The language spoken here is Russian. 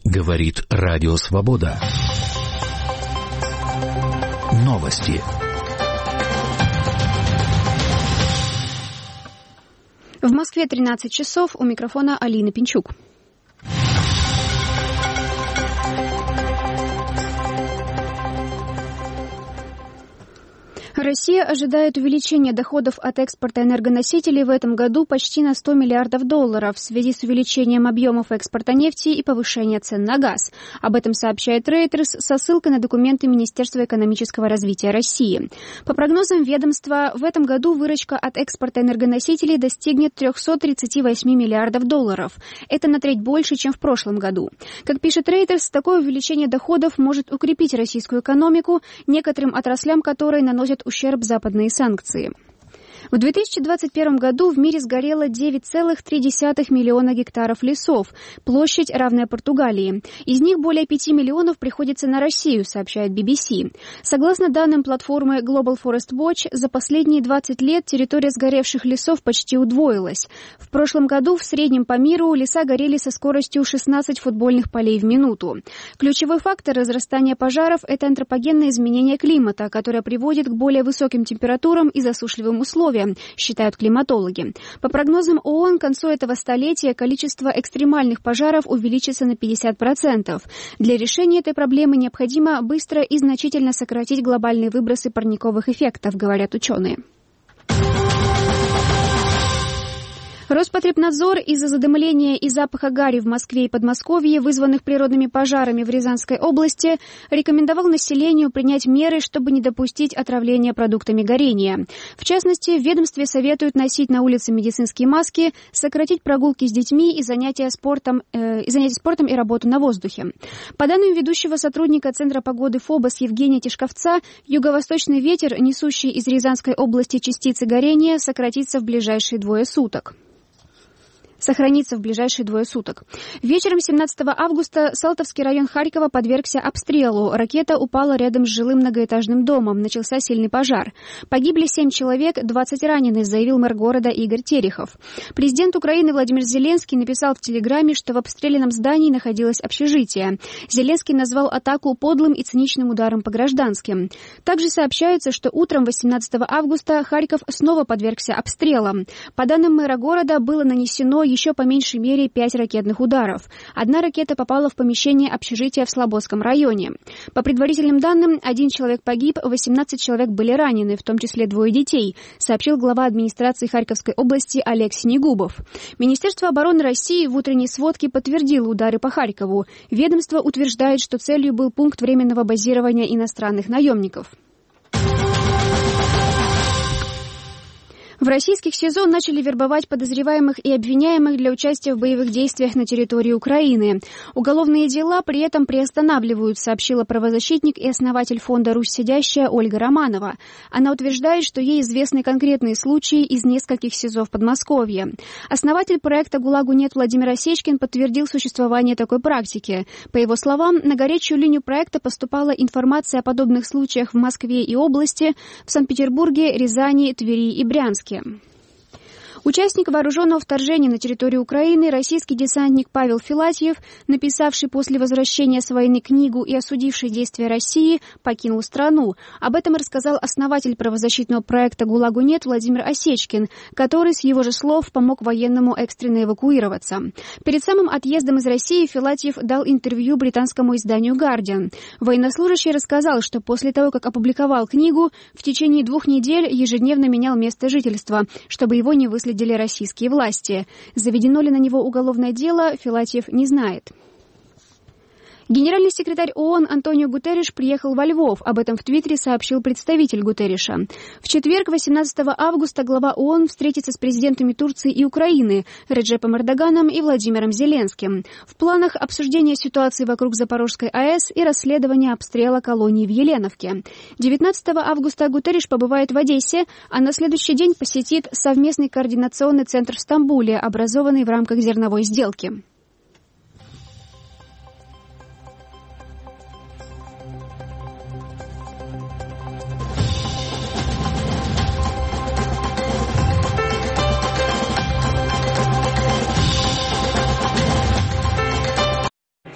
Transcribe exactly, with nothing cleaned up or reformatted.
Говорит Радио Свобода. Новости. В Москве тринадцать часов, у микрофона Алина Пинчук. Россия ожидает увеличения доходов от экспорта энергоносителей в этом году почти на сто миллиардов долларов в связи с увеличением объемов экспорта нефти и повышения цен на газ. Об этом сообщает Reuters со ссылкой на документы Министерства экономического развития России. По прогнозам ведомства, в этом году выручка от экспорта энергоносителей достигнет триста тридцать восемь миллиардов долларов. Это на треть больше, чем в прошлом году. Как пишет Reuters, такое увеличение доходов может укрепить российскую экономику, некоторым отраслям которой наносят ущерб западные санкции. В две тысячи двадцать первом году в мире сгорело девять целых три десятых миллиона гектаров лесов, площадь, равная Португалии. Из них более пяти миллионов приходится на Россию, сообщает би би си. Согласно данным платформы Global Forest Watch, за последние двадцать лет территория сгоревших лесов почти удвоилась. В прошлом году в среднем по миру леса горели со скоростью шестнадцать футбольных полей в минуту. Ключевой фактор разрастания пожаров – это антропогенное изменение климата, которое приводит к более высоким температурам и засушливым условиям, считают климатологи. По прогнозам ООН, к концу этого столетия количество экстремальных пожаров увеличится на пятьдесят процентов. Для решения этой проблемы необходимо быстро и значительно сократить глобальные выбросы парниковых эффектов, говорят ученые. Роспотребнадзор из-за задымления и запаха гари в Москве и Подмосковье, вызванных природными пожарами в Рязанской области, рекомендовал населению принять меры, чтобы не допустить отравления продуктами горения. В частности, в ведомстве советуют носить на улице медицинские маски, сократить прогулки с детьми и занятия спортом, э, и занятия спортом и работу на воздухе. По данным ведущего сотрудника Центра погоды ФОБОС Евгения Тишковца, юго-восточный ветер, несущий из Рязанской области частицы горения, сократится в ближайшие двое суток. Сохранится в ближайшие двое суток. Вечером семнадцатого августа Салтовский район Харькова подвергся обстрелу. Ракета упала рядом с жилым многоэтажным домом. Начался сильный пожар. Погибли семь человек, двадцать ранены, заявил мэр города Игорь Терехов. Президент Украины Владимир Зеленский написал в Телеграме, что в обстрелянном здании находилось общежитие. Зеленский назвал атаку подлым и циничным ударом по гражданским. Также сообщается, что утром восемнадцатого августа Харьков снова подвергся обстрелам. По данным мэра города, было нанесено еще по меньшей мере пять ракетных ударов. Одна ракета попала в помещение общежития в Слободском районе. По предварительным данным, один человек погиб, восемнадцать человек были ранены, в том числе двое детей, сообщил глава администрации Харьковской области Олег Синегубов. Министерство обороны России в утренней сводке подтвердило удары по Харькову. Ведомство утверждает, что целью был пункт временного базирования иностранных наемников. В российских СИЗО начали вербовать подозреваемых и обвиняемых для участия в боевых действиях на территории Украины. Уголовные дела при этом приостанавливают, сообщила правозащитник и основатель фонда «Русь сидящая» Ольга Романова. Она утверждает, что ей известны конкретные случаи из нескольких СИЗО в Подмосковье. Основатель проекта «ГУЛАГу нет» Владимир Осечкин подтвердил существование такой практики. По его словам, на горячую линию проекта поступала информация о подобных случаях в Москве и области, в Санкт-Петербурге, Рязани, Твери и Брянске. Участник вооруженного вторжения на территорию Украины, российский десантник Павел Филатьев, написавший после возвращения с войны книгу и осудивший действия России, покинул страну. Об этом рассказал основатель правозащитного проекта «ГУЛАГу нет» Владимир Осечкин, который, с его же слов, помог военному экстренно эвакуироваться. Перед самым отъездом из России Филатьев дал интервью британскому изданию «Гардиан». Военнослужащий рассказал, что после того, как опубликовал книгу, в течение двух недель ежедневно менял место жительства, чтобы его не выследили российские власти. Заведено ли на него уголовное дело, Филатьев не знает. Генеральный секретарь ООН Антонио Гутерриш приехал во Львов. Об этом в Твиттере сообщил представитель Гутерриша. В четверг, восемнадцатого августа, глава ООН встретится с президентами Турции и Украины Реджепом Эрдоганом и Владимиром Зеленским. В планах обсуждение ситуации вокруг Запорожской АЭС и расследование обстрела колонии в Еленовке. девятнадцатого августа Гутерриш побывает в Одессе, а на следующий день посетит совместный координационный центр в Стамбуле, образованный в рамках зерновой сделки.